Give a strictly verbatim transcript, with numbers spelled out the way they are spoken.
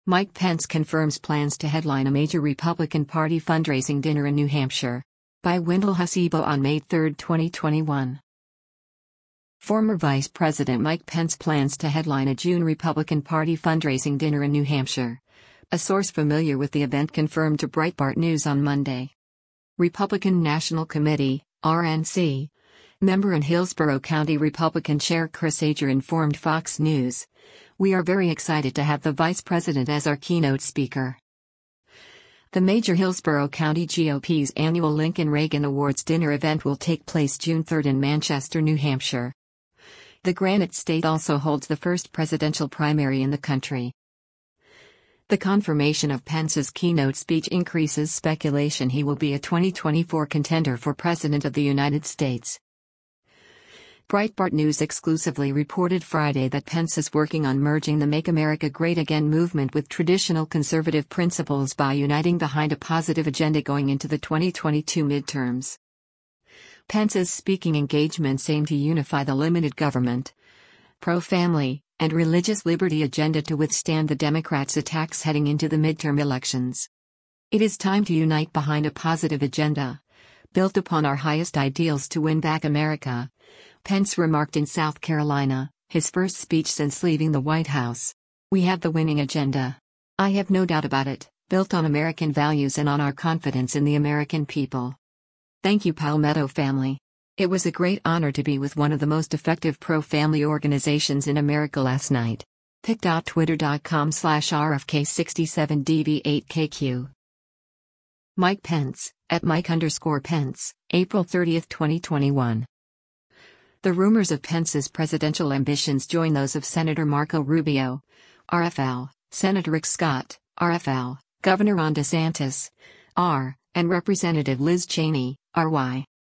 Mike Pence confirms plans to headline a major Republican Party fundraising dinner in New Hampshire. By Wendell Hasebo on May third, twenty twenty-one. Former Vice President Mike Pence plans to headline a June Republican Party fundraising dinner in New Hampshire. A source familiar with the event confirmed to Breitbart News on Monday. Republican National Committee, R N C, member and Hillsborough County Republican Chair Chris Ager informed Fox News, "We are very excited to have the Vice President as our keynote speaker." The major Hillsborough County G O P's annual Lincoln Reagan Awards dinner event will take place June third in Manchester, New Hampshire. The Granite State also holds the first presidential primary in the country. The confirmation of Pence's keynote speech increases speculation he will be a twenty twenty-four contender for President of the United States. Breitbart News exclusively reported Friday that Pence is working on merging the Make America Great Again movement with traditional conservative principles by uniting behind a positive agenda going into the twenty twenty-two midterms. Pence's speaking engagements aim to unify the limited government, pro-family, and religious liberty agenda to withstand the Democrats' attacks heading into the midterm elections. "It is time to unite behind a positive agenda, built upon our highest ideals to win back America," Pence remarked in South Carolina, his first speech since leaving the White House. "We have the winning agenda. I have no doubt about it, built on American values and on our confidence in the American people. Thank you, Palmetto family. It was a great honor to be with one of the most effective pro-family organizations in America last night." pic.twitter.com slash RFK67DV8KQ. Mike Pence, at Mike underscore Pence, April thirtieth, twenty twenty-one. The rumors of Pence's presidential ambitions join those of Senator Marco Rubio, R F L, Senator Rick Scott, R F L, Governor Ron DeSantis, R, and Representative Liz Cheney, R Y.